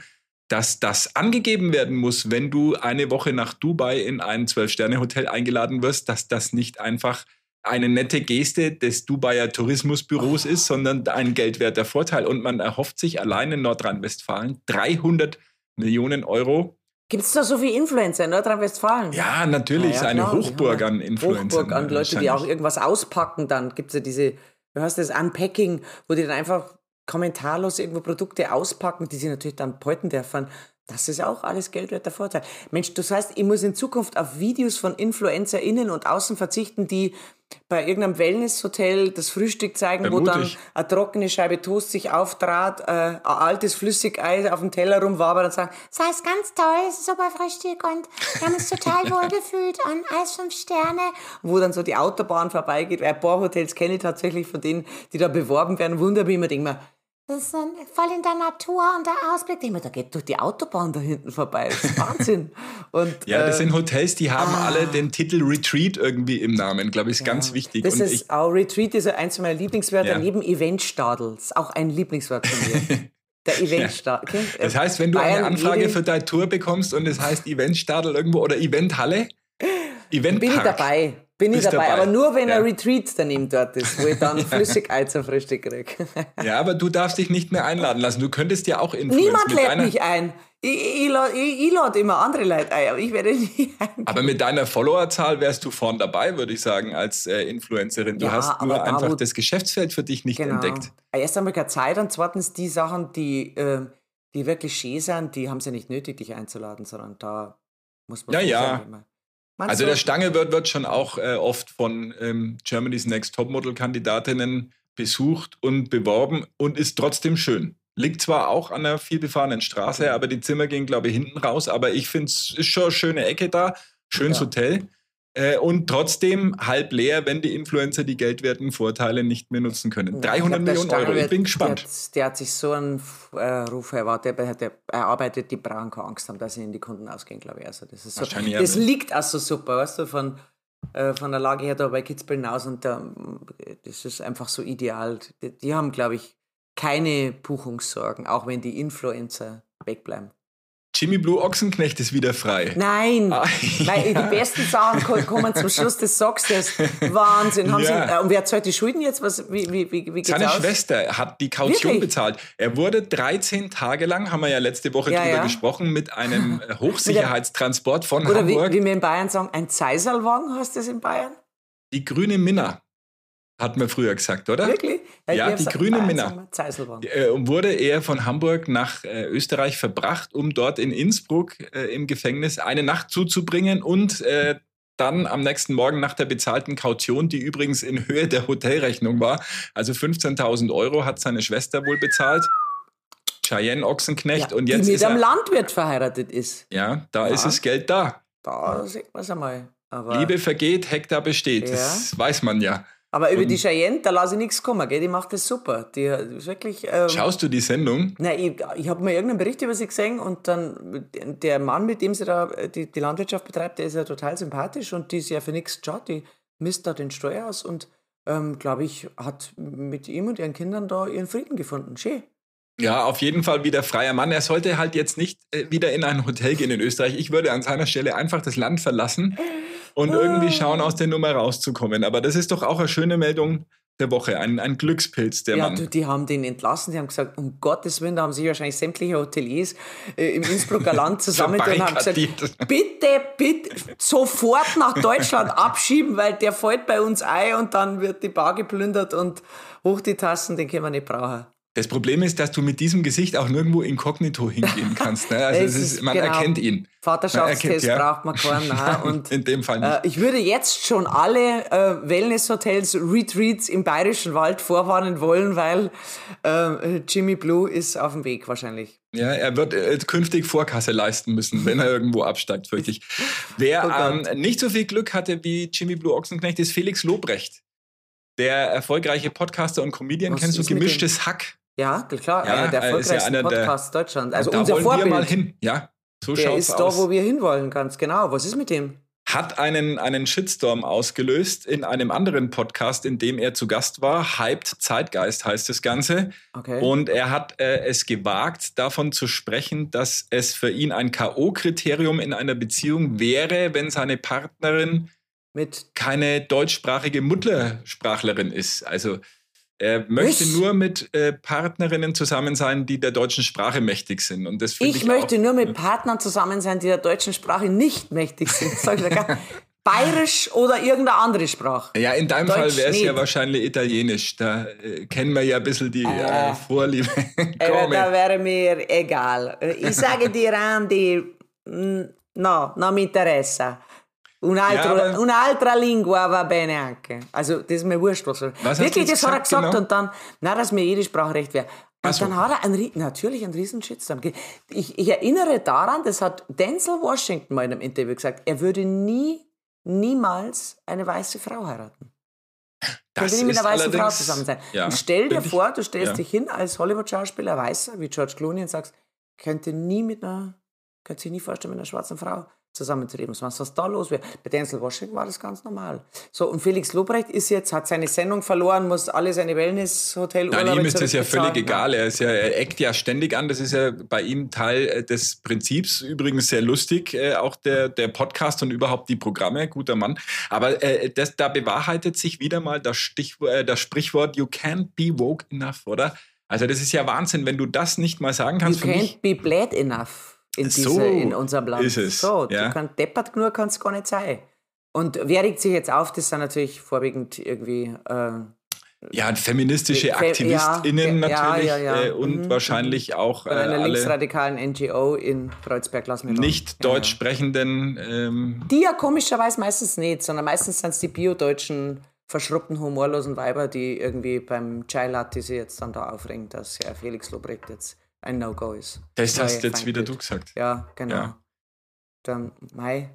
dass das angegeben werden muss, wenn du eine Woche nach Dubai in ein Zwölf-Sterne-Hotel eingeladen wirst, dass das nicht einfach eine nette Geste des Dubaier Tourismusbüros oh. ist, sondern ein geldwerter Vorteil. Und man erhofft sich allein in Nordrhein-Westfalen dreihundert Millionen Euro. Gibt es da so viele Influencer in Nordrhein-Westfalen? Ja, natürlich, ja, ja, eine klar, Hochburg an Influencern. Hochburg an Leute, die auch irgendwas auspacken. Dann gibt es ja diese, du hast das Unpacking, wo die dann einfach kommentarlos irgendwo Produkte auspacken, die sie natürlich dann behalten dürfen. Das ist auch alles geldwerter Vorteil. Mensch, das heißt, ich muss in Zukunft auf Videos von InfluencerInnen und Außen verzichten, die bei irgendeinem Wellnesshotel das Frühstück zeigen, Vermutlich. wo dann eine trockene Scheibe Toast sich auftrat, äh, ein altes Flüssigei auf dem Teller rumwabert und sagen, das heißt ganz toll, super Frühstück und wir haben uns total wohl gefühlt an Eis fünf Sterne. Wo dann so die Autobahn vorbeigeht. Ein paar Hotels kenne ich tatsächlich von denen, die da beworben werden. Wundere mich immer, denke mir, das ist dann voll in der Natur und der Ausblick. Ich meine, da geht durch die Autobahn da hinten vorbei. Das ist Wahnsinn. Und, ja, das äh, sind Hotels, die haben ah, alle den Titel Retreat irgendwie im Namen, glaube ich, ist ja, ganz wichtig. Das und ist ich, auch, Retreat ist eins meiner Lieblingswörter, ja. neben Eventstadel. Das ist auch ein Lieblingswort von mir. Der Eventstadel. Okay? Das heißt, wenn du Bayern, eine Anfrage jede, für deine Tour bekommst und es heißt Eventstadel irgendwo oder Eventhalle, Eventpark. Bin ich dabei. Bin ich dabei, dabei, aber nur, wenn ja. ein Retreat daneben dort ist, wo ich dann Flüssigei zum Frühstück kriege. Ja, aber du darfst dich nicht mehr einladen lassen. Du könntest ja auch Influencer Niemand mit lädt deiner, mich ein. Ich, ich, ich, ich lade immer andere Leute ein, aber ich werde nicht eingeladen. Aber mit deiner Followerzahl wärst du vorn dabei, würde ich sagen, als äh, Influencerin. Du Ja, hast nur aber da, einfach wo- das Geschäftsfeld für dich nicht Genau. entdeckt. Erst einmal keine Zeit und zweitens die Sachen, die, äh, die wirklich schön sind, die haben sie nicht nötig, dich einzuladen, sondern da muss man... Ja, froh ja. sein, wenn man- Meinst Also du- der Stange wird, wird schon auch äh, oft von ähm, Germany's Next Topmodel-Kandidatinnen besucht und beworben und ist trotzdem schön. Liegt zwar auch an einer vielbefahrenen Straße, aber die Zimmer gehen, glaube ich, hinten raus. Aber ich finde, es ist schon eine schöne Ecke da, schönes Ja. Hotel. Äh, und trotzdem halb leer, wenn die Influencer die geldwerten Vorteile nicht mehr nutzen können. Ja, dreihundert ich glaub, der Millionen Euro, Stange ich wird- bin gespannt. Der, hat- der hat sich so einen äh, Ruf erwartet, der, der, er arbeitet, die brauchen keine Angst haben, dass ihnen die Kunden ausgehen, glaube ich. Also das ist so, Wahrscheinlich das ja. liegt auch so super, weißt du, von, äh, von der Lage her da bei Kitzbühel hinaus und da, das ist einfach so ideal. Die, die haben, glaube ich, keine Buchungssorgen, auch wenn die Influencer wegbleiben. Jimmy Blue Ochsenknecht ist wieder frei. Nein, Ah, weil ja. die besten Sachen ko- kommen zum Schluss, das sagst du, das Wahnsinn. Haben Ja. sie, äh, und wer zahlt die Schulden jetzt? Was, wie, wie, wie, wie geht's Seine aus? Schwester hat die Kaution Wirklich? bezahlt. Er wurde dreizehn Tage lang, haben wir ja letzte Woche Ja, drüber ja. gesprochen, mit einem äh, Hochsicherheitstransport von Oder wie, Hamburg. wie wir in Bayern sagen, ein Zeisalwagen heißt das in Bayern? Die grüne Minna, hat man früher gesagt, oder? Wirklich? Ja, wir die sagen, grüne Bayern Minna. sagen wir Zeisalwagen. Äh, und wurde er von Hamburg nach äh, Österreich verbracht, um dort in Innsbruck äh, im Gefängnis eine Nacht zuzubringen und äh, dann am nächsten Morgen nach der bezahlten Kaution, die übrigens in Höhe der Hotelrechnung war, also fünfzehntausend Euro hat seine Schwester wohl bezahlt, Cheyenne Ochsenknecht. Ja, und jetzt die mit ist einem er, Landwirt verheiratet ist. ja, da Ja. ist das Geld da. Da sieht man es einmal. Aber, Liebe vergeht, Hektar besteht. Das weiß man ja. aber über und- die Cheyenne, da lasse ich nichts kommen, gell? Die macht das super. Die ist wirklich... Ähm, Schaust du die Sendung? Nein, ich, ich habe mal irgendeinen Bericht über sie gesehen und dann der Mann, mit dem sie da die, die Landwirtschaft betreibt, der ist ja total sympathisch und die ist ja für nichts geschaut, die misst da den Steuer aus und ähm, glaube ich, hat mit ihm und ihren Kindern da ihren Frieden gefunden. Schön. Ja, auf jeden Fall wieder freier Mann. Er sollte halt jetzt nicht äh, wieder in ein Hotel gehen in Österreich. Ich würde an seiner Stelle einfach das Land verlassen und irgendwie schauen, aus der Nummer rauszukommen. Aber das ist doch auch eine schöne Meldung der Woche. Ein, ein Glückspilz, der Ja, Mann. du, die haben den entlassen, die haben gesagt, um Gottes Willen, da haben sich wahrscheinlich sämtliche Hoteliers äh, im Innsbrucker Land zusammengetan und haben gesagt, Verbarrikadiert. bitte, bitte, sofort nach Deutschland abschieben, weil der fällt bei uns ein und dann wird die Bar geplündert und hoch die Tassen, den können wir nicht brauchen. Das Problem ist, dass du mit diesem Gesicht auch nirgendwo inkognito hingehen kannst. Ne? Also Es es ist, ist man genau. erkennt ihn. Vaterschaftstest Man erkennt, ja. braucht man keinen. Nein. Und In dem Fall nicht. äh, ich würde jetzt schon alle äh, Wellnesshotels, Retreats im Bayerischen Wald vorwarnen wollen, weil äh, Jimmy Blue ist auf dem Weg wahrscheinlich. Ja, er wird äh, künftig Vorkasse leisten müssen, wenn er irgendwo absteigt, fürchte ich. Wer Oh Gott. ähm, nicht so viel Glück hatte wie Jimmy Blue Ochsenknecht, ist Felix Lobrecht. Der erfolgreiche Podcaster und Comedian. Was Kennst du ist mit Gemischtes Hack? Ja, klar, Ja, einer der er ist ja erfolgreichsten einer der- Podcasts Deutschlands. Also da unser wollen Vorbild. wir mal hin. Ja, so Der schaut's ist aus. da, wo wir hinwollen, ganz genau. Was ist mit dem? hat einen, einen Shitstorm ausgelöst in einem anderen Podcast, in dem er zu Gast war. Hyped Zeitgeist heißt das Ganze. Okay. Und er hat äh, es gewagt, davon zu sprechen, dass es für ihn ein K O-Kriterium in einer Beziehung wäre, wenn seine Partnerin Mit keine deutschsprachige Muttersprachlerin ist. Also er möchte Was? nur mit äh, Partnerinnen zusammen sein, die der deutschen Sprache mächtig sind. Und das finde ich ich möchte auch, nur mit Partnern zusammen sein, die der deutschen Sprache nicht mächtig sind. Sag ich da Bayerisch oder irgendeine andere Sprache. Ja, in deinem Deutsch Fall wäre es ja nicht. wahrscheinlich Italienisch. Da äh, kennen wir ja ein bisschen die äh, Äh. Vorliebe. Aber Come. da wäre mir egal. Ich sage dir, Andi, mm, no, non mi interessa. Un'altra, Ja, aber- un'altra lingua va bene anche. Also, das ist mir wurscht. Was, Was hast Wirklich, du jetzt das hat er gesagt, gesagt genau? und dann, na, dass mir jede Sprache recht wäre. Und Ach so. dann hat er einen, rie- natürlich einen riesen Shitstorm. ge- Ich, ich erinnere daran, das hat Denzel Washington mal in einem Interview gesagt, er würde nie, niemals eine weiße Frau heiraten. Er Das will nie mit ist einer weißen Frau allerdings- zusammen sein. ja, und stell dir find ich- vor, du stellst ja. dich hin als Hollywood-Schauspieler, Weißer, wie George Clooney, und sagst, könnte nie mit einer, könnte sich nie vorstellen, mit einer schwarzen Frau zusammenzuleben. Was, was da los wäre. Bei Denzel Washington war das ganz normal. So, und Felix Lobrecht ist jetzt, hat seine Sendung verloren, muss alle seine Wellness-Hotel-Urlaube Nein, ihm ist das ja völlig zurückbezahlen. egal. Er, ist ja, er eckt ja ständig an. Das ist ja bei ihm Teil äh, des Prinzips. Übrigens sehr lustig, äh, auch der, der Podcast und überhaupt die Programme. Guter Mann. Aber äh, das, da bewahrheitet sich wieder mal das, Stichwort, äh, das Sprichwort You can't be woke enough, oder? Also das ist ja Wahnsinn, wenn du das nicht mal sagen You kannst. Für mich, can't be bled enough in, diese, So in unserem Land. ist es, So, ja. du kannst deppert genug kannst gar nicht sein. Und wer regt sich jetzt auf? Das sind natürlich vorwiegend irgendwie äh, ja, feministische Fe- AktivistInnen ja, ja, natürlich ja, ja. Äh, und Mhm, wahrscheinlich auch äh, von einer alle linksradikalen N G O in Kreuzberg, lass mich nicht Ja, deutsch ja. sprechenden ähm, Die ja komischerweise meistens nicht, sondern meistens sind es die bio-deutschen, verschrubbten, humorlosen Weiber, die irgendwie beim Chai Latte sich jetzt dann da aufregen, dass Herr Felix Lobrecht jetzt ein No-Go ist. Das Neue hast jetzt Feindbild. wieder du gesagt. Ja, genau. Ja. Dann, Mai.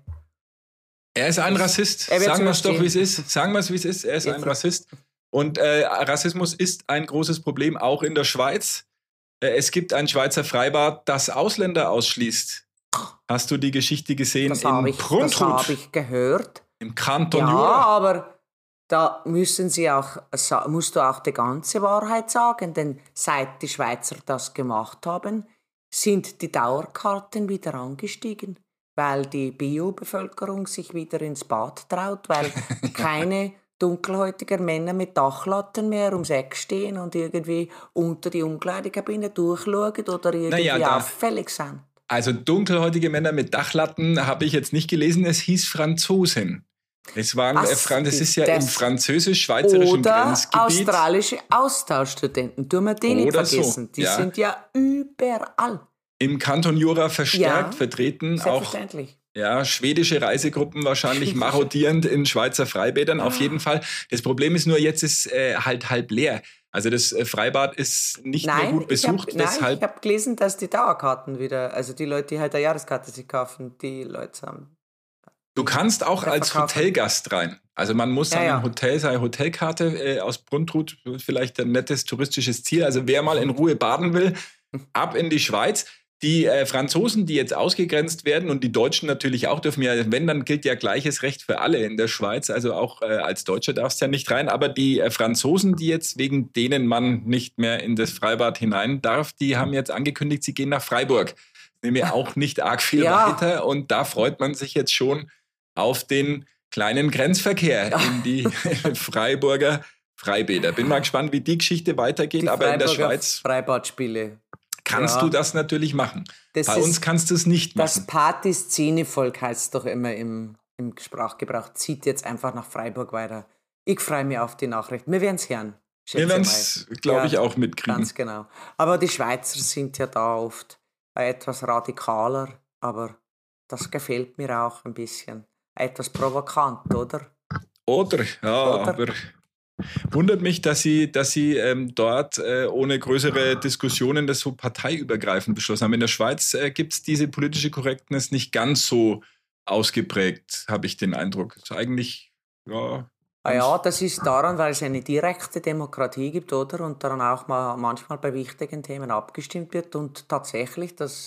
Er ist ein Rassist. Er wird Sagen wir es so doch, wie es stehen. ist. Sagen wir es, wie es ist. Er ist ein Jetzt- Rassist. Und äh, Rassismus ist ein großes Problem, auch in der Schweiz. Äh, es gibt ein Schweizer Freibad, das Ausländer ausschließt. Hast du die Geschichte gesehen Das in habe ich, das Pruntrut, hab ich gehört. im Kanton Ja, Jura? aber da müssen Sie auch, sa- musst du auch die ganze Wahrheit sagen, denn seit die Schweizer das gemacht haben, sind die Dauerkarten wieder angestiegen, weil die Bio-Bevölkerung sich wieder ins Bad traut, weil keine dunkelhäutigen Männer mit Dachlatten mehr ums Eck stehen und irgendwie unter die Umkleidekabine durchschauen oder irgendwie Naja, da- auffällig sind. Also dunkelhäutige Männer mit Dachlatten habe ich jetzt nicht gelesen. Es hieß Franzosen. Es waren, äh, Was Fran das ist ist ja das? im französisch-schweizerischen Oder Grenzgebiet. australische Austauschstudenten. Tun wir die nicht Oder so, vergessen. Die ja. sind ja überall. Im Kanton Jura verstärkt Ja, vertreten. Auch Selbstverständlich. ja, schwedische Reisegruppen wahrscheinlich marodierend in Schweizer Freibädern. Auf jeden Fall. Das Problem ist nur, jetzt ist äh, halt halb leer. Also das äh, Freibad ist nicht mehr Nein, gut ich habe besucht. deshalb hab gelesen, dass die Dauerkarten wieder, also die Leute, die halt eine Jahreskarte sich kaufen, die Leute haben. Du kannst auch Ja, als verkaufen. Hotelgast rein. Also man muss Ja, seinem ja. Hotel, seine Hotelkarte äh, aus Bruntrut, vielleicht ein nettes touristisches Ziel. Also wer mal in Ruhe baden will, ab in die Schweiz. Die äh, Franzosen, die jetzt ausgegrenzt werden und die Deutschen natürlich auch dürfen ja, wenn, dann gilt ja gleiches Recht für alle in der Schweiz. Also auch äh, als Deutscher darfst du ja nicht rein. Aber die äh, Franzosen, die jetzt wegen denen man nicht mehr in das Freibad hinein darf, die haben jetzt angekündigt, sie gehen nach Freiburg. Nämlich auch nicht arg viel Ja. weiter. Und da freut man sich jetzt schon auf den kleinen Grenzverkehr in die Freiburger Freibäder. Bin mal gespannt, wie die Geschichte weitergeht. Die Aber in der Freiburger Schweiz Freibadspiele. kannst Ja. du das natürlich machen. Das Bei ist uns kannst du es nicht Das machen. Party-Szene-Volk heißt es doch immer im, im Sprachgebrauch, zieht jetzt einfach nach Freiburg weiter. Ich freue mich auf die Nachricht. Wir werden es hören. schätze Wir werden es, mal. glaube Ja, ich, auch mitkriegen. Ganz genau. Aber die Schweizer sind ja da oft etwas radikaler, aber das gefällt mir auch ein bisschen. Etwas provokant, oder? Oder, ja, Oder? aber wundert mich, dass sie, dass sie ähm, dort äh, ohne größere Diskussionen das so parteiübergreifend beschlossen haben. In der Schweiz äh, gibt es diese politische Korrektness nicht ganz so ausgeprägt, habe ich den Eindruck. Ist eigentlich, ja. Ah ja, das ist daran, weil es eine direkte Demokratie gibt, oder? Und daran auch mal manchmal bei wichtigen Themen abgestimmt wird und tatsächlich das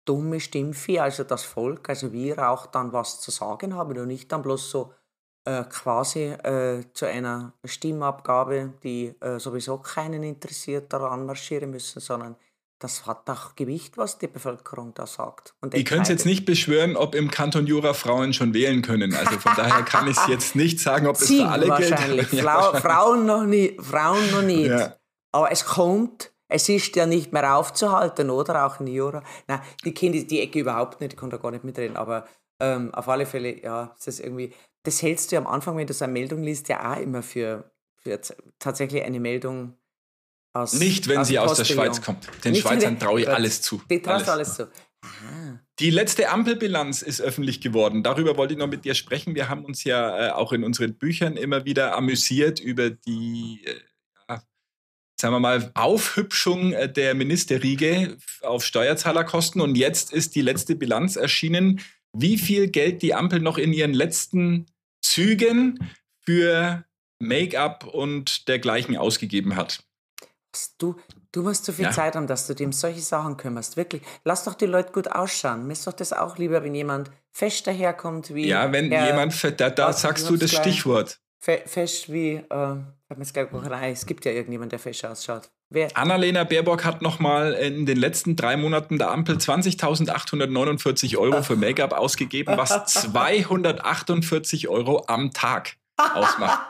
dumme Stimmvieh, also das Volk, also wir auch dann was zu sagen haben und nicht dann bloß so äh, quasi äh, zu einer Stimmabgabe, die äh, sowieso keinen interessiert, daran marschieren müssen, sondern das hat auch Gewicht, was die Bevölkerung da sagt. Und Ich könnte jetzt nicht beschwören, ob im Kanton Jura Frauen schon wählen können. Also von daher kann ich es jetzt nicht sagen, ob das Ziehen für alle wahrscheinlich. gilt. Frau, Frauen noch nicht. Frauen noch nicht. Ja. Aber es kommt, es ist ja nicht mehr aufzuhalten, oder? Auch in Jura. Nein, die Kinder, die Ecke überhaupt nicht, ich kann da gar nicht mitreden. Aber ähm, auf alle Fälle, ja, das ist irgendwie, das hältst du am Anfang, wenn du so eine Meldung liest, ja auch immer für, für t- tatsächlich eine Meldung aus Nicht, wenn aus sie dem aus der Postillon. Schweiz kommt. Den Nicht, wenn Schweizern die- traue ich Gott, alles zu. Die traust Alles. alles zu. Aha. Die letzte Ampelbilanz ist öffentlich geworden. Darüber wollte ich noch mit dir sprechen. Wir haben uns ja äh, auch in unseren Büchern immer wieder amüsiert über die, äh, ja, sagen wir mal, Aufhübschung äh, der Ministerriege auf Steuerzahlerkosten. Und jetzt ist die letzte Bilanz erschienen, wie viel Geld die Ampel noch in ihren letzten Zügen für Make-up und dergleichen ausgegeben hat. Was, Du, du musst so viel Ja. Zeit haben, dass du dich um solche Sachen kümmerst. Wirklich. Lass doch die Leute gut ausschauen. Mir ist doch das auch lieber, wenn jemand fest daherkommt wie. Ja, wenn Herr- jemand, fe- da, da Warte, sagst ich du hab's das gleich. Stichwort. Fe fest wie. Äh, fällt mir jetzt gleich noch rein. Es gibt ja irgendjemand, der fest ausschaut. Wer? Annalena Baerbock hat nochmal in den letzten drei Monaten der Ampel zwanzigtausendachthundertneunundvierzig Euro für Make-up ausgegeben, was zweihundertachtundvierzig Euro am Tag ausmacht.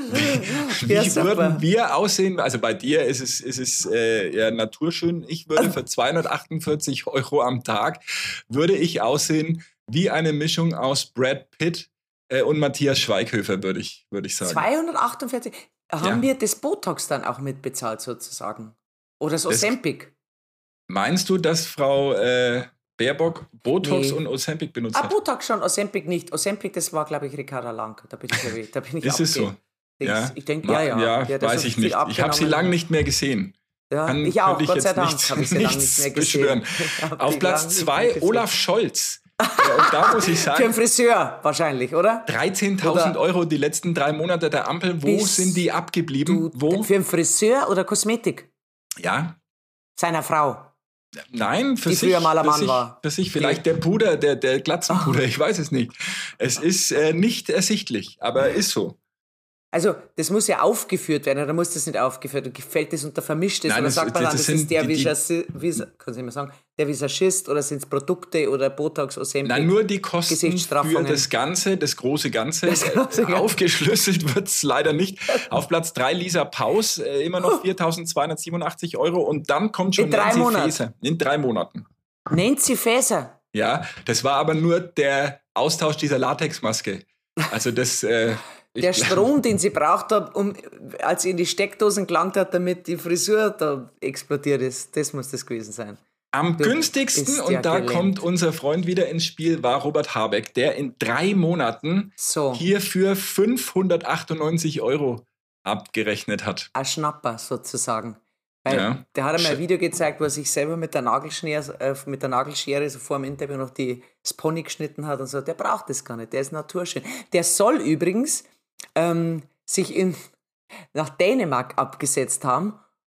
Wie, Ja, wie super. würden wir aussehen? Also bei dir ist es, ist es äh, ja naturschön. Ich würde für zweihundertachtundvierzig Euro am Tag, würde ich aussehen wie eine Mischung aus Brad Pitt äh, und Matthias Schweighöfer, würde ich, würde ich sagen. zweihundertachtundvierzig. Haben Ja. wir das Botox dann auch mitbezahlt, sozusagen? Oder das Das- Ozempic? Meinst du, dass Frau äh, Baerbock Botox Nee. und Ozempic benutzt Ah, hat? Botox schon, Ozempic nicht. Ozempic, das war, glaube ich, Ricarda Lang. Da bin ich, ja weh- da bin ich Ist es so? abge- Ja, Ich denke, Ma- ja, ja. Die hat weiß so ich viel nicht. Ich habe sie abgenommen. lange nicht mehr gesehen. Ja, Kann, ich auch, könnte Gott sei jetzt Dank nichts, habe ich sie lange nichts nicht mehr gesehen. beschwören. Ich hab Auf die Platz lang nicht mehr zwei gesehen. Olaf Scholz. Ja, und da muss ich Für einen sagen, Friseur wahrscheinlich, oder? dreizehntausend Oder- Euro die letzten drei Monate der Ampel. Wo Bist sind die abgeblieben? Du, Wo? Für einen Friseur oder Kosmetik? Ja, Seiner Frau. nein, für Die sich. früher mal ein für Mann sich, war. Für sich vielleicht der Puder, der, der Glatzenpuder, ich weiß es nicht. Es ist äh, nicht ersichtlich, aber ist so. Also, das muss ja aufgeführt werden, oder muss das nicht aufgeführt werden? Fällt das unter Vermischtes? Nein, Oder das- sagt man dann, das das sind ist der die- die- Visagist, Vis kann ich mal sagen, der Visagist oder sind es Produkte oder Botox, Ozempic? Nein, nur die Kosten für Gesichtsstraffungen. das Ganze, das große Ganze. Das große Ganze. Aufgeschlüsselt wird es leider nicht. Auf Platz drei Lisa Paus, äh, immer noch viertausendzweihundertsiebenundachtzig Euro. Und dann kommt schon In drei Nancy Monaten? Faeser. In drei Monaten. Nancy Faeser. Ja, das war aber nur der Austausch dieser Latexmaske. Also das... Äh, ich Der glaub- Strom, den sie braucht hat, um, als sie in die Steckdosen gelangt hat, damit die Frisur da explodiert ist, das muss das gewesen sein. Am Du günstigsten, bist und ja da gelähmt. kommt unser Freund wieder ins Spiel, war Robert Habeck, der in drei Monaten So, hierfür fünfhundertachtundneunzig Euro abgerechnet hat. ein Schnapper sozusagen. Weil Ja. der hat mir Sch- ein Video gezeigt, wo er sich selber mit der Nagelschere, äh, mit der Nagelschere so vor dem Interview noch die, das Pony geschnitten hat und so. Der braucht das gar nicht, der ist naturschön. Der soll übrigens ähm, sich in, nach Dänemark abgesetzt haben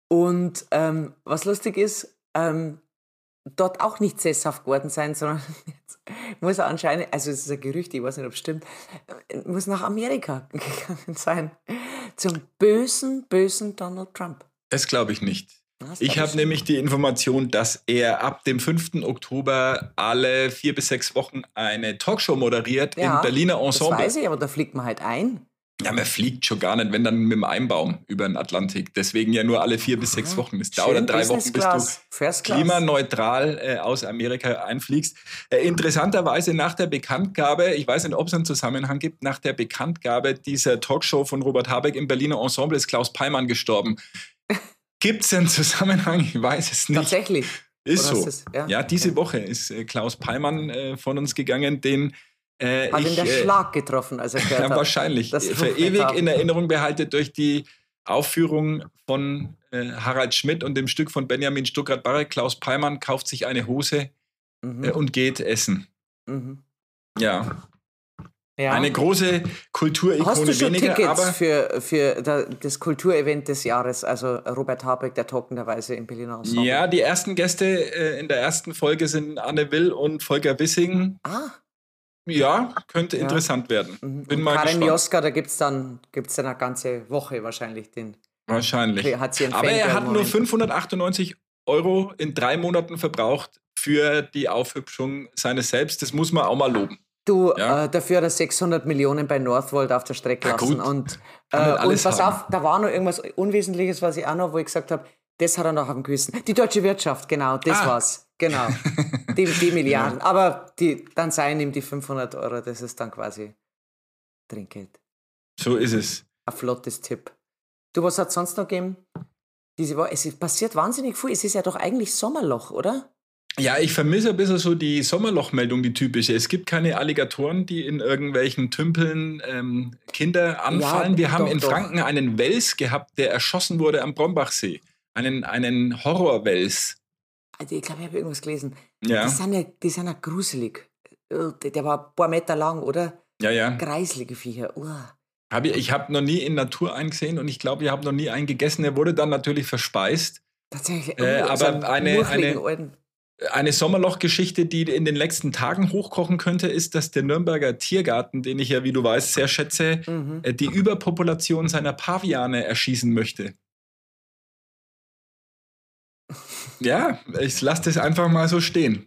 und ähm, was lustig ist, ähm, dort auch nicht sesshaft geworden sein, sondern jetzt muss er anscheinend, also es ist ein Gerücht, ich weiß nicht, ob es stimmt, äh, muss nach Amerika gegangen sein. Zum bösen, bösen Donald Trump. Das glaube ich nicht. Das Ich glaub habe schon. nämlich die Information, dass er ab dem fünften Oktober alle vier bis sechs Wochen eine Talkshow moderiert Ja, im Berliner Das Ensemble. weiß ich, aber da fliegt man halt ein. Ja, man fliegt schon gar nicht, wenn dann mit dem Einbaum über den Atlantik. Deswegen ja nur alle vier bis sechs Wochen. Es dauert Schön drei Wochen, Business bis Class, du First Class. klimaneutral äh, aus Amerika einfliegst. Äh, interessanterweise nach der Bekanntgabe, ich weiß nicht, ob es einen Zusammenhang gibt, nach der Bekanntgabe dieser Talkshow von Robert Habeck im Berliner Ensemble ist Klaus Peimann gestorben. Gibt es einen Zusammenhang? Ich weiß es nicht. Tatsächlich. Ist Oder so. hast du's- ja? Ja, diese Woche ist äh, Klaus Peimann äh, von uns gegangen, den äh, Hat ihn ich der äh, Schlag getroffen, als er gehört ja, hat. wahrscheinlich Das äh, für Rufbeck ewig haben. in Erinnerung behalte durch die Aufführung von äh, Harald Schmidt und dem Stück von Benjamin Stuckrad-Barre. Klaus Peimann kauft sich eine Hose Mhm. äh, und geht essen. Mhm. Ja. Ja. Eine große Kulturikone Hast du schon weniger, Tickets aber für, für das Kulturevent des Jahres, also Robert Habeck, der trockenerweise im Berliner Ensemble? ja, die ersten Gäste äh, in der ersten Folge sind Anne Will und Volker Wissing. Ah. Ja, könnte Ja. interessant werden. Mhm. Bin Und mal Karin gespannt. Mioska, da gibt es dann, gibt's dann eine ganze Woche wahrscheinlich den. Wahrscheinlich. Hat sie einen Aber er hat nur Fangirl-Moment. fünfhundertachtundneunzig Euro in drei Monaten verbraucht für die Aufhübschung seines Selbst. Das muss man auch mal loben. Du, Ja. äh, dafür hat er sechshundert Millionen bei Northvolt auf der Strecke Ja, lassen. gut. Und, Kann äh, nicht und alles pass haben. auf, da war noch irgendwas Unwesentliches, was ich auch noch, wo ich gesagt habe, das hat er noch auf dem Gewissen. Die deutsche Wirtschaft, genau, das Ah. war's. Genau. Die, die Milliarden. Aber die, dann seien ihm die fünfhundert Euro, das ist dann quasi Trinkgeld. So ist es. Ein flottes Tipp. Du, was hat es sonst noch gegeben? Diese Woche, es ist passiert wahnsinnig viel. Es ist ja doch eigentlich Sommerloch, oder? Ja, ich vermisse ein bisschen so die Sommerlochmeldung, die typische. Es gibt keine Alligatoren, die in irgendwelchen Tümpeln ähm, Kinder anfallen. Ja, Wir haben doch, in doch. Franken einen Wels gehabt, der erschossen wurde am Brombachsee. Einen, einen Horrorwels. Also ich glaube, ich habe irgendwas gelesen. Ja, Die sind ja, die sind ja gruselig. Uh, Der der war ein paar Meter lang, oder? ja, ja. Greiselige Viecher. Uh. Hab ich ich habe noch nie in Natur einen gesehen und ich glaube, ich habe noch nie einen gegessen. Er wurde dann natürlich verspeist. Tatsächlich. Äh, uh, aber so einen eine- murcheligen eine- alten. Eine Sommerlochgeschichte, die in den letzten Tagen hochkochen könnte, ist, dass der Nürnberger Tiergarten, den ich ja, wie du weißt, sehr schätze, Mhm. äh, die Überpopulation seiner Paviane erschießen möchte. Ja, ich lasse das einfach mal so stehen.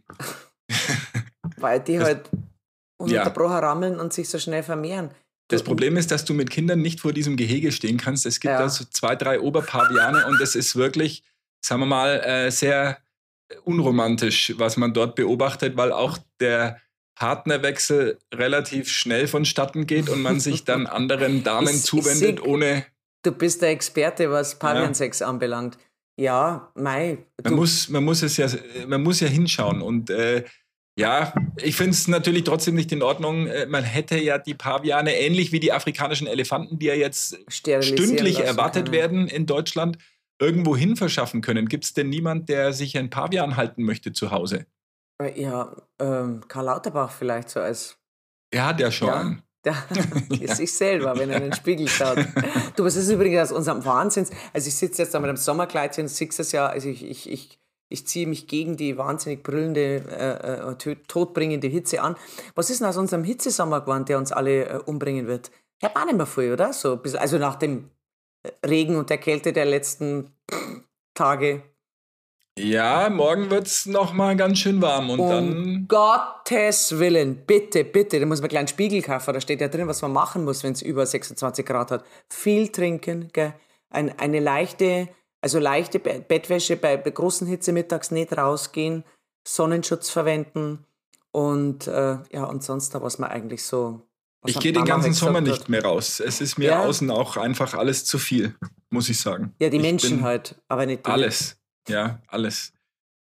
Weil die Das- halt ununterbrochen rammeln und sich so schnell vermehren. Das Problem ist, dass du mit Kindern nicht vor diesem Gehege stehen kannst. Es gibt Ja. also zwei, drei Oberpaviane und es ist wirklich, sagen wir mal, äh, sehr unromantisch, was man dort beobachtet, weil auch der Partnerwechsel relativ schnell vonstatten geht und man sich dann anderen Damen Ich- ich zuwendet, seh- ohne. Du bist der Experte, was Paviansex anbelangt. Ja, mei. Man Du, muss, man muss es ja, man muss ja hinschauen und äh, ja, ich finde es natürlich trotzdem nicht in Ordnung. Äh, Man hätte ja die Paviane, ähnlich wie die afrikanischen Elefanten, die ja jetzt sterilisieren stündlich lassen erwartet können. werden in Deutschland, irgendwo hin verschaffen können. Gibt es denn niemand, der sich ein Pavian halten möchte zu Hause? Ja, ähm, Karl Lauterbach vielleicht so als. Er hat ja schon. Ja. einen. Der ist sich selber, wenn er in den Spiegel schaut. Du, was ist übrigens aus unserem Wahnsinns? Also ich sitze jetzt da mit einem Sommerkleidchen, du siehst es ja, also ich, ich, ich, ich ziehe mich gegen die wahnsinnig brüllende, äh, äh, tö- todbringende Hitze an. Was ist denn aus unserem Hitzesommer geworden, der uns alle äh, umbringen wird? Ich habe auch nicht mehr viel, oder? So, ein bisschen- also nach dem Regen und der Kälte der letzten Tage. Ja, morgen wird es nochmal ganz schön warm und Um dann. Gottes Willen, bitte, bitte, da muss man gleich einen Spiegel kaufen, da steht ja drin, was man machen muss, wenn es über sechsundzwanzig Grad hat. Viel trinken, gell? Ein, eine leichte, also leichte Be- Bettwäsche bei bei großen Hitze mittags nicht rausgehen, Sonnenschutz verwenden und äh, ja, und sonst da, was man eigentlich so... was Ich gehe den Mama ganzen halt gesagt Sommer hat. nicht mehr raus. Es ist mir Ja. außen auch einfach alles zu viel, muss ich sagen. Ja, die Ich Menschen bin halt, aber nicht die. Alles. Ja, alles.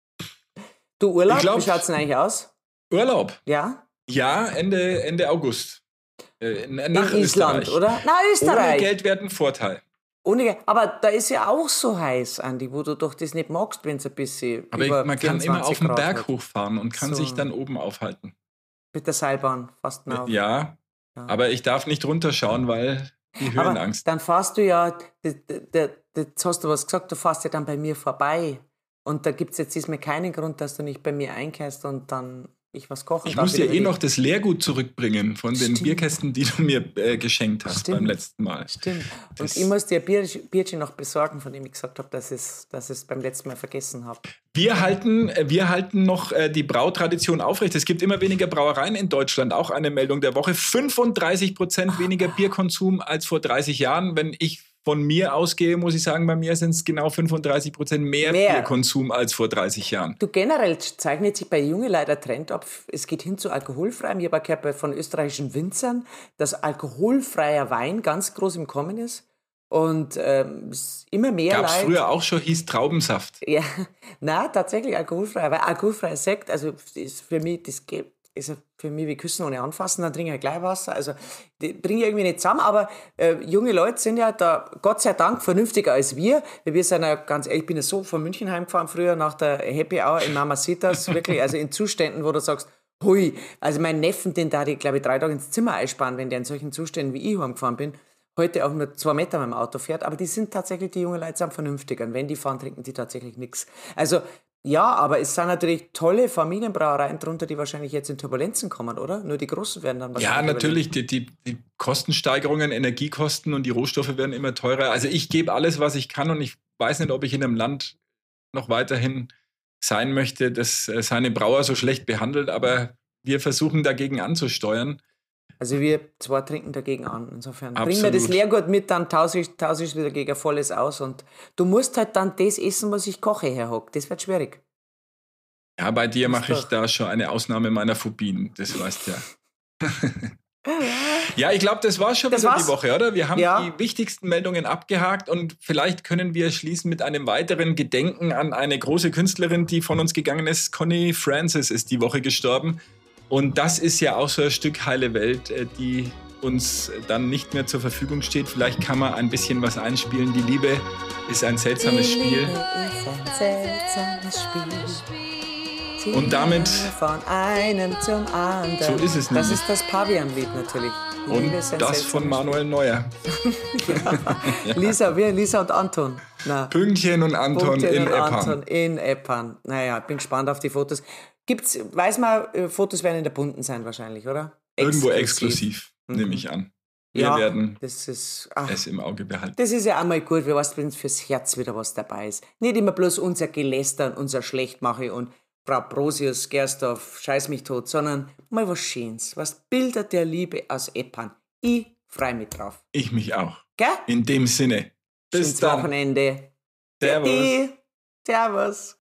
Du Urlaub, Ich glaub- wie schaut's denn eigentlich aus? Urlaub. Ja? Ja, Ende, Ende August. Äh, nach In Island, Österreich. oder? Na, Ohne Österreich. Geld wäre ein Vorteil. Ohne Geld. Aber da ist ja auch so heiß, Andi, wo du doch das nicht magst, wenn es ein bisschen Aber über ich, man kann immer auf den vierundzwanzig Grad Berg wird. hochfahren und kann So. sich dann oben aufhalten. Mit der Seilbahn, fast nah. Ja, Ja. aber ich darf nicht runterschauen, weil die Aber Höhenangst. dann fährst du ja, d- d- d- jetzt hast du was gesagt, du fährst ja dann bei mir vorbei. Und da gibt es jetzt diesmal keinen Grund, dass du nicht bei mir einkehrst und dann ich was kochen Ich darf. muss dir über eh die- noch das Leergut zurückbringen von den Stimmt. Bierkästen, die du mir äh, geschenkt hast Stimmt. beim letzten Mal. Stimmt. Und Das- ich muss dir ein Bier, Bierchen noch besorgen, von dem ich gesagt habe, dass ich es dass ich's beim letzten Mal vergessen habe. Wir halten, äh, wir halten noch äh, die Brautradition aufrecht. Es gibt immer weniger Brauereien in Deutschland. Auch eine Meldung der Woche. fünfunddreißig Prozent weniger Bierkonsum als vor dreißig Jahren. Wenn ich von mir ausgehe, muss ich sagen, bei mir sind es genau fünfunddreißig Prozent mehr, Mehr. Bierkonsum als vor dreißig Jahren. Du, generell zeichnet sich bei Jungen leider ein Trend ab. Es geht hin zu alkoholfreiem. Ich habe gehört bei- von österreichischen Winzern, dass alkoholfreier Wein ganz groß im Kommen ist. Und ähm, es immer mehr Gab es Leute... früher auch schon, hieß Traubensaft. Ja, na tatsächlich alkoholfrei. Weil alkoholfreier Sekt, also ist für mich, das geht, ist für mich wie Küssen ohne Anfassen, dann trinke ich gleich Wasser. Also die bringe ich irgendwie nicht zusammen, aber äh, junge Leute sind ja da Gott sei Dank vernünftiger als wir. Wir sind ja ganz ehrlich, ich bin ja so von München heimgefahren früher nach der Happy Hour in Mamacitas, wirklich, also in Zuständen, wo du sagst, Hui, also mein Neffen, den da ich, glaube ich, drei Tage ins Zimmer einsparen, wenn der in solchen Zuständen wie ich heimgefahren bin, heute auch nur zwei Meter mit dem Auto fährt. Aber die sind tatsächlich, die jungen Leute sind vernünftig. Und wenn die fahren, trinken die tatsächlich nichts. Also ja, aber es sind natürlich tolle Familienbrauereien drunter, die wahrscheinlich jetzt in Turbulenzen kommen, oder? Nur die Großen werden dann wahrscheinlich... Ja, natürlich, die, die, die Kostensteigerungen, Energiekosten und die Rohstoffe werden immer teurer. Also ich gebe alles, was ich kann und ich weiß nicht, ob ich in einem Land noch weiterhin sein möchte, das äh, seine Brauer so schlecht behandelt, aber wir versuchen dagegen anzusteuern. Also wir zwei trinken dagegen an, insofern. Bring Absolut. mir das Leergut mit, dann tausche ich, tausche ich wieder gegen volles aus und du musst halt dann das essen, was ich koche, Herr Hock. Das wird schwierig. Ja, bei dir mache ich doch- da schon eine Ausnahme meiner Phobien, das weißt du ja. Ja, ich glaube, das war schon Das wieder war's. die Woche, oder? Wir haben Ja. die wichtigsten Meldungen abgehakt und vielleicht können wir schließen mit einem weiteren Gedenken an eine große Künstlerin, die von uns gegangen ist. Connie Francis ist die Woche gestorben. Und das ist ja auch so ein Stück heile Welt, äh, die uns dann nicht mehr zur Verfügung steht. Vielleicht kann man ein bisschen was einspielen. Die Liebe ist ein seltsames Spiel. ist ein seltsames Spiel. Sie Und damit- von einem zum anderen. So ist es Das nämlich. ist das Pavian-Lied natürlich. Die Und Liebe ist ein das von seltsames Manuel Neuer. Spiel. Lisa, wir, Lisa und Anton. Na, Pünktchen und Anton Punktchen in und Eppan. Anton in Eppan. Naja, bin gespannt auf die Fotos. Gibt's, weiß man, äh, Fotos werden in der Bunten sein wahrscheinlich, oder? Irgendwo exklusiv, nehme ich an. Wir ja, werden das ist, ach, es im Auge behalten. das ist ja einmal gut, wenn fürs Herz wieder was dabei ist. Nicht immer bloß unser Gelästern, unser Schlechtmache und Frau Brosius, Gersdorf, scheiß mich tot, sondern mal was Schönes, was Bilder der Liebe aus Eppan. Ich freu mich drauf. Ich mich auch. Gell? In dem Sinne. Bis Schönes dann. Wochenende. Servus. Servus. Servus.